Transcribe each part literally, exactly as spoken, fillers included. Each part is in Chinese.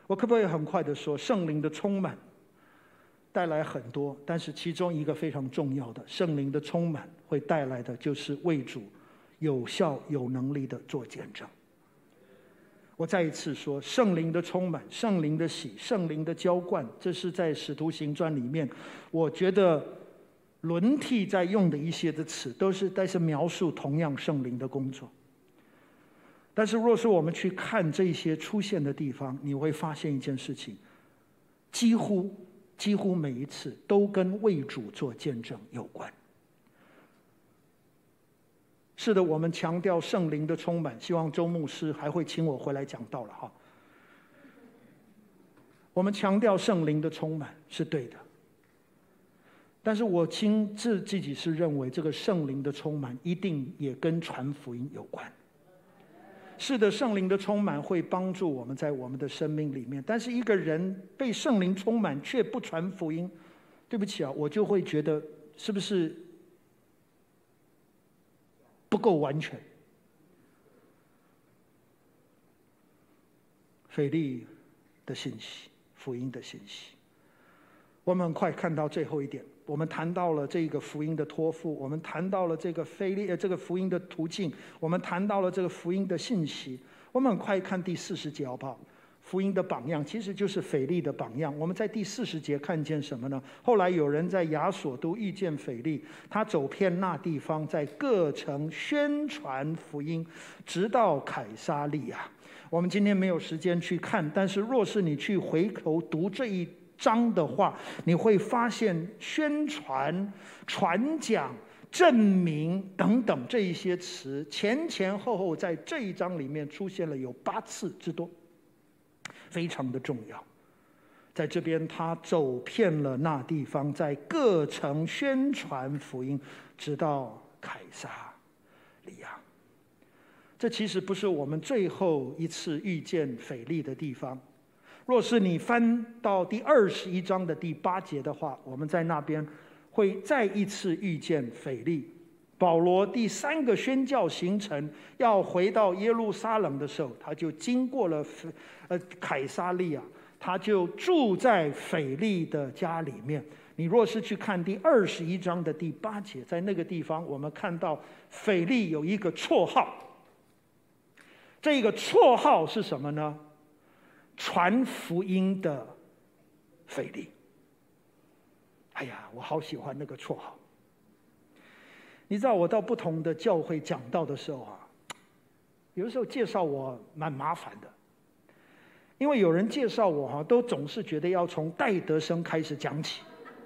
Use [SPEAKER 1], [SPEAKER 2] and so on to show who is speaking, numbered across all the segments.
[SPEAKER 1] 我可不可以很快的说，圣灵的充满带来很多，但是其中一个非常重要的，圣灵的充满会带来的就是为主有效有能力的做见证。我再一次说，圣灵的充满、圣灵的喜、圣灵的浇灌，这是在使徒行传里面，我觉得轮替在用的一些的词，都是但是描述同样圣灵的工作。但是若是我们去看这些出现的地方，你会发现一件事情，几乎几乎每一次都跟为主做见证有关。是的，我们强调圣灵的充满，希望周牧师还会请我回来讲道了哈。我们强调圣灵的充满是对的，但是我亲自自己是认为，这个圣灵的充满一定也跟传福音有关。是的，圣灵的充满会帮助我们在我们的生命里面，但是一个人被圣灵充满却不传福音，对不起啊，我就会觉得是不是不够完全。腓利的信息，福音的信息，我们很快看到最后一点。我们谈到了这个福音的托付，我们谈到了这个腓利这个福音的途径，我们谈到了这个福音的信息。我们很快看第四十节好不好？福音的榜样其实就是腓利的榜样。我们在第四十节看见什么呢？后来有人在亚索都遇见腓利，他走遍那地方，在各城宣传福音，直到凯撒利亚。我们今天没有时间去看，但是若是你去回头读这一章的话，你会发现宣传、传讲、证明等等这一些词，前前后后在这一章里面出现了有八次之多，非常的重要。在这边他走遍了那地方，在各城宣传福音，直到凯撒利亚。这其实不是我们最后一次遇见腓利的地方。若是你翻到第二十一章的第八节的话，我们在那边会再一次遇见腓利。保罗第三个宣教行程要回到耶路撒冷的时候，他就经过了呃凯撒利亚，他就住在腓利的家里面。你若是去看第二十一章的第八节，在那个地方我们看到腓利有一个绰号，这个绰号是什么呢？传福音的腓利。哎呀，我好喜欢那个绰号。你知道我到不同的教会讲道的时候啊，有的时候介绍我蛮麻烦的，因为有人介绍我哈、啊，都总是觉得要从戴德生开始讲起。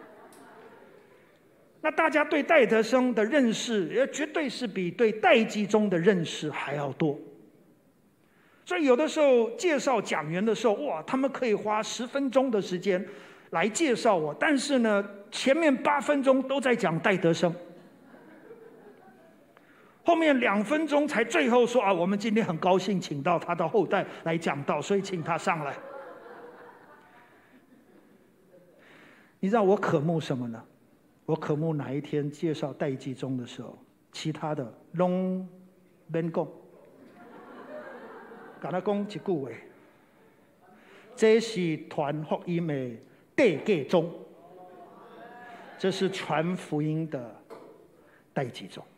[SPEAKER 1] 那大家对戴德生的认识，也绝对是比对戴基宗的认识还要多。所以有的时候介绍讲员的时候，哇，他们可以花十分钟的时间来介绍我，但是呢，前面八分钟都在讲戴德生，后面两分钟才最后说啊，我们今天很高兴请到他的后代来讲道，所以请他上来。你知道我渴慕什么呢？我渴慕哪一天介绍戴基宗的时候，其他的拢免讲。跟他讲一句话，这是传福音的戴基宗，这是传福音的戴基宗。